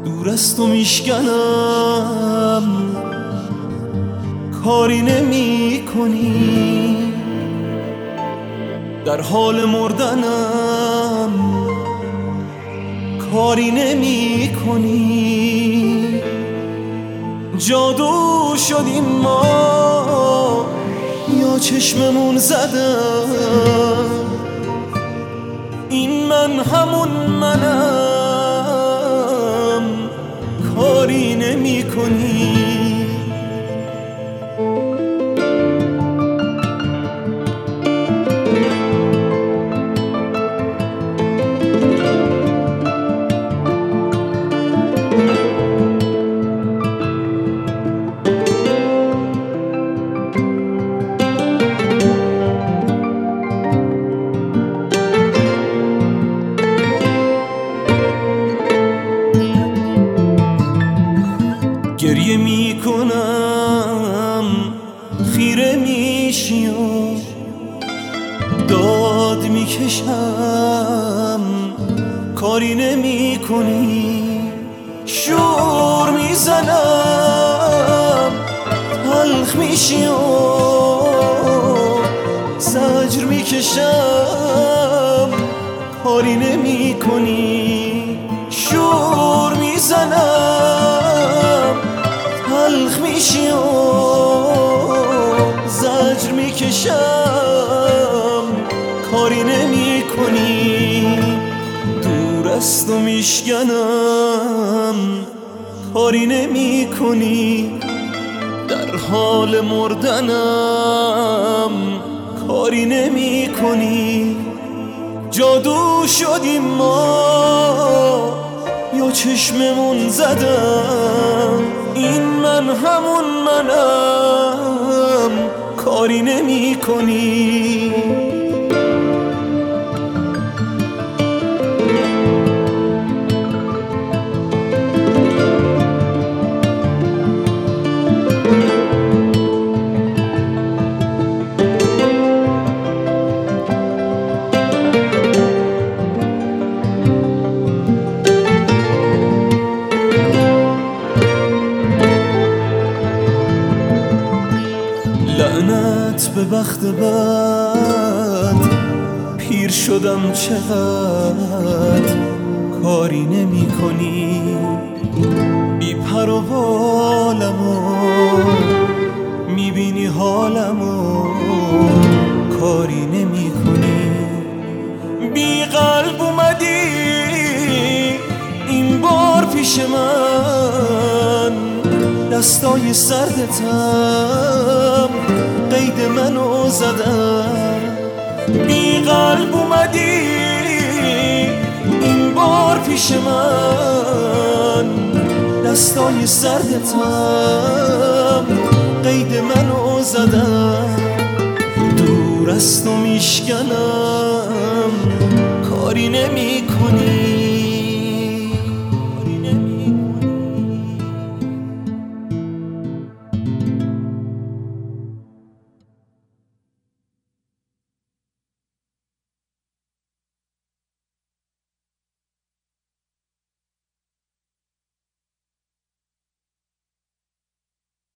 دور از تو میشکنم، کاری نمی کنی، در حال مردنم کاری نمی کنی. جادو شدیم ما یا چشممون زدم، این من همون منم، کاری نمی کنی. گریه می کنم خیره میشی و داد میکشم، کاری نمی کنی. شور میزنم تلخ میشی و زجر میکشم، کاری نمی کنی. شور میزنم تلخ میشی و زجر میکشم، کاری نمی کنی. دور از تو میشکنم، کاری نمی کنی، در حال مردنم کاری نمی کنی. جادو شدیم ما یا چشممون زدم، این من همون منم، کاری نمی کنی. لعنت به بخت بد، پیر شدم چقدر، کاری نمی کنی. بی پر و بالمو میبینی حالمو، کاری نمی کنی. بی قلب اومدی این بار پیش من، دستای سردتم قید منو زدم. بی قلب اومدی این بار پیش من، دستای سردتم قید منو زدم. دور از تو میشکنم، کاری نمی کنی.